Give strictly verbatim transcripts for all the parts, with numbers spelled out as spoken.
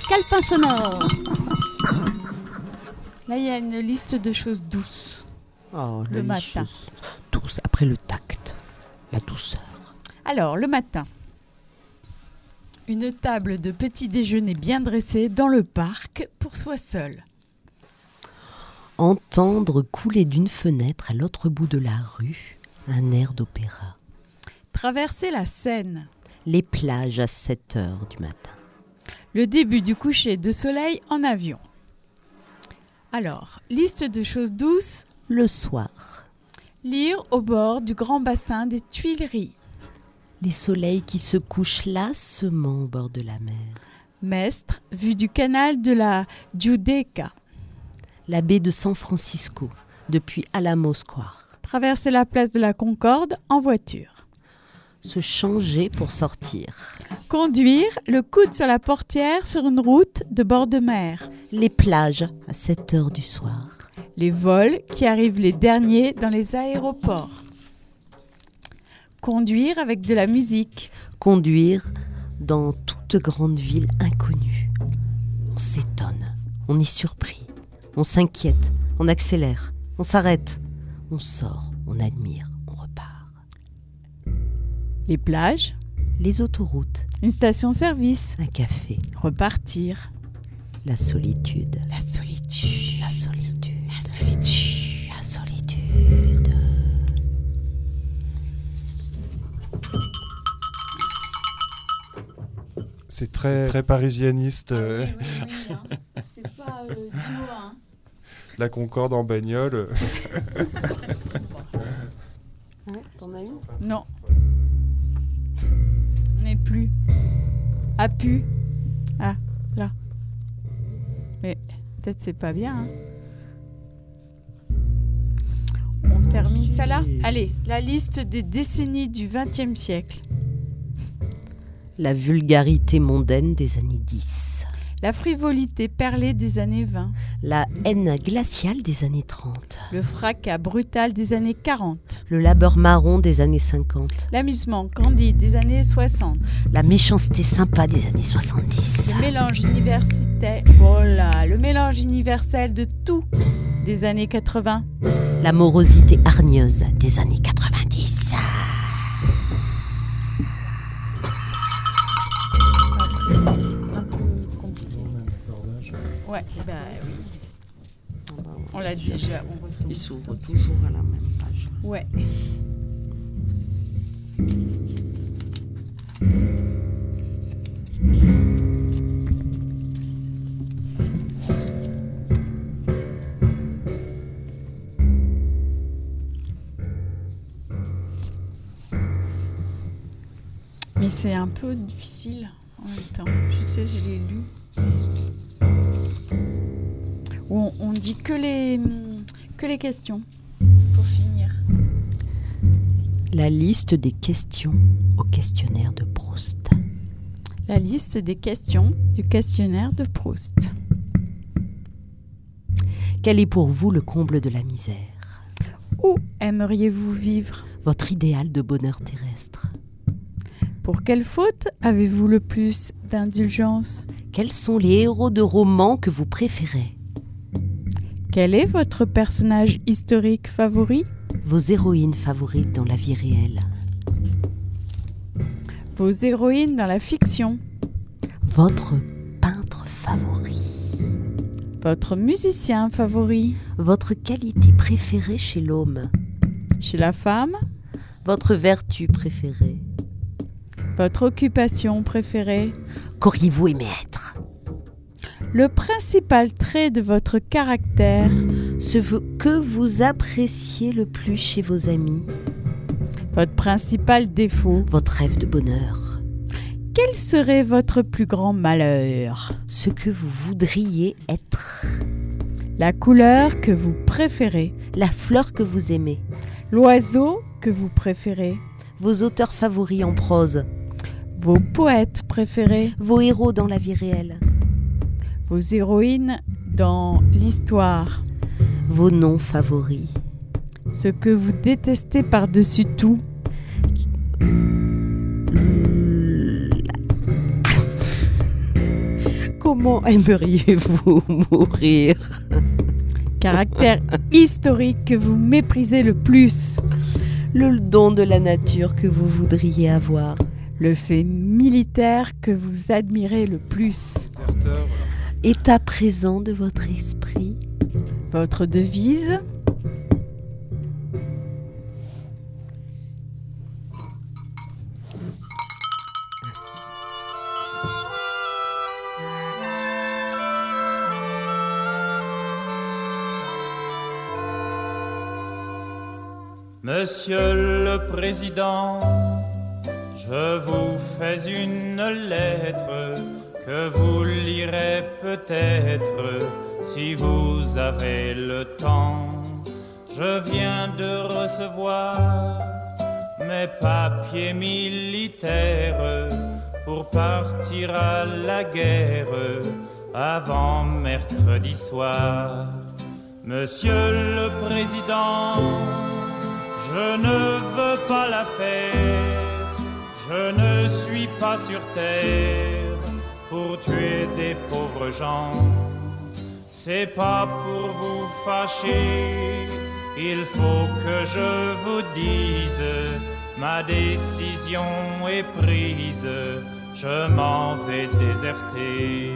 Calepin sonore. Là, il y a une liste de choses douces. Oh, le matin. Douce, après le tact, la douceur. Alors, le matin. Une table de petit déjeuner bien dressée dans le parc pour soi seul. Entendre couler d'une fenêtre à l'autre bout de la rue un air d'opéra. Traverser la Seine. Les plages à sept heures du matin. Le début du coucher de soleil en avion. Alors, liste de choses douces. Le soir. Lire au bord du grand bassin des Tuileries. Les soleils qui se couchent lassement au bord de la mer. Mestre, vue du canal de la Giudecca. La baie de San Francisco, depuis Alamo Square. Traverser la place de la Concorde en voiture. Se changer pour sortir. Conduire, le coude sur la portière sur une route de bord de mer. Les plages à sept heures du soir. Les vols qui arrivent les derniers dans les aéroports. Conduire avec de la musique. Conduire dans toute grande ville inconnue. On s'étonne, on est surpris, on s'inquiète, on accélère, on s'arrête, on sort, on admire, on repart. Les plages. Les autoroutes. Une station-service. Un café. Repartir. La solitude. La solitude. La solitude. La solitude. La solitude. C'est très, très parisianiste. Ah oui, oui, oui, hein. C'est pas euh, duo, hein. La Concorde en bagnole. Ouais, t'en as une ? Non. On n'est plus. A pu. Ah, là. Mais peut-être c'est pas bien. Hein. On termine ça là. Allez, la liste des décennies du vingtième siècle. La vulgarité mondaine des années dix. La frivolité perlée des années vingt. La haine glaciale des années trente. Le fracas brutal des années quarante. Le labeur marron des années cinquante. L'amusement candide des années soixante. La méchanceté sympa des années soixante-dix. Le mélange universitaire, oh là, le mélange universel de tout des années quatre-vingts. La morosité hargneuse des années quatre-vingt-dix. Après, c'est un peu compliqué. Ouais, bah oui. On l'a déjà, on retombe. Il s'ouvre toujours à la même page. Ouais. Mais c'est un peu difficile en même temps. Je sais, je l'ai lu. On, on dit que les, que les questions pour finir. La liste des questions au questionnaire de Proust. La liste des questions du questionnaire de Proust. Quel est pour vous le comble de la misère ? Où aimeriez-vous vivre ? Votre idéal de bonheur terrestre. Pour quelle faute avez-vous le plus d'indulgence ? Quels sont les héros de romans que vous préférez ? Quel est votre personnage historique favori ? Vos héroïnes favorites dans la vie réelle. Vos héroïnes dans la fiction. Votre peintre favori. Votre musicien favori. Votre qualité préférée chez l'homme. Chez la femme. Votre vertu préférée. Votre occupation préférée. Qu'auriez-vous aimé être ? Le principal trait de votre caractère. Ce que vous appréciez le plus chez vos amis. Votre principal défaut. Votre rêve de bonheur. Quel serait votre plus grand malheur ? Ce que vous voudriez être. La couleur que vous préférez. La fleur que vous aimez. L'oiseau que vous préférez. Vos auteurs favoris en prose. Vos poètes préférés. Vos héros dans la vie réelle. Vos héroïnes dans l'histoire. Vos noms favoris. Ce que vous détestez par-dessus tout. Comment aimeriez-vous mourir? Caractère historique que vous méprisez le plus. Le don de la nature que vous voudriez avoir. Le fait militaire que vous admirez le plus. État présent de votre esprit. Votre devise. Monsieur le Président, je vous fais une lettre que vous lirez peut-être si vous avez le temps. Je viens de recevoir mes papiers militaires pour partir à la guerre avant mercredi soir. Monsieur le Président, je ne veux pas la faire, je ne suis pas sur terre pour tuer des pauvres gens. C'est pas pour vous fâcher, il faut que je vous dise, ma décision est prise, je m'en vais déserter.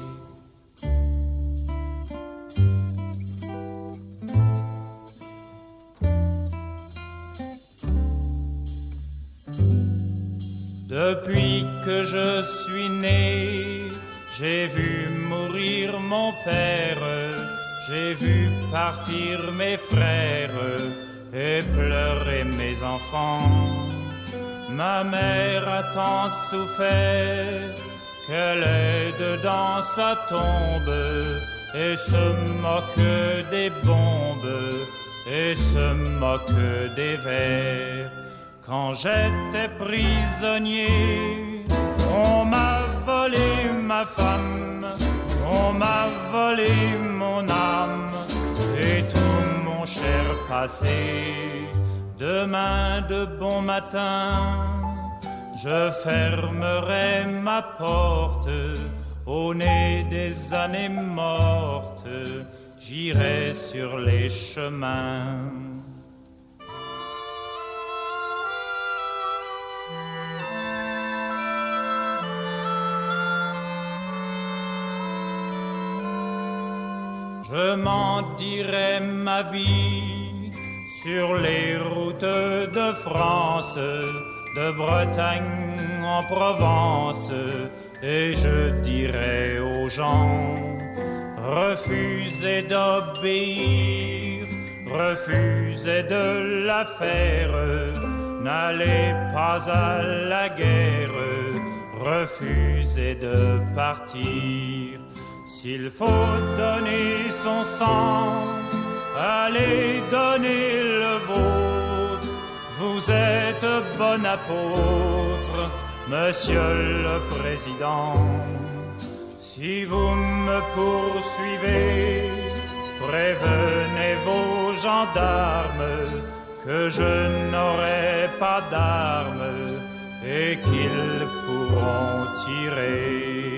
Depuis que je suis né, j'ai vu mourir mon père, j'ai vu partir mes frères et pleurer mes enfants. Ma mère a tant souffert qu'elle est dans sa tombe et se moque des bombes et se moque des vers. Quand j'étais prisonnier, on m'a volé ma femme, on m'a volé mon âme et tout mon cher passé. Demain de bon matin, je fermerai ma porte au nez des années mortes, j'irai sur les chemins. Je m'en dirai ma vie sur les routes de France, de Bretagne en Provence, et je dirai aux gens, refusez d'obéir, refusez de la faire, n'allez pas à la guerre, refusez de partir. S'il faut donner son sang, allez donner le vôtre. Vous êtes bon apôtre, Monsieur le Président. Si vous me poursuivez, prévenez vos gendarmes que je n'aurai pas d'armes et qu'ils pourront tirer.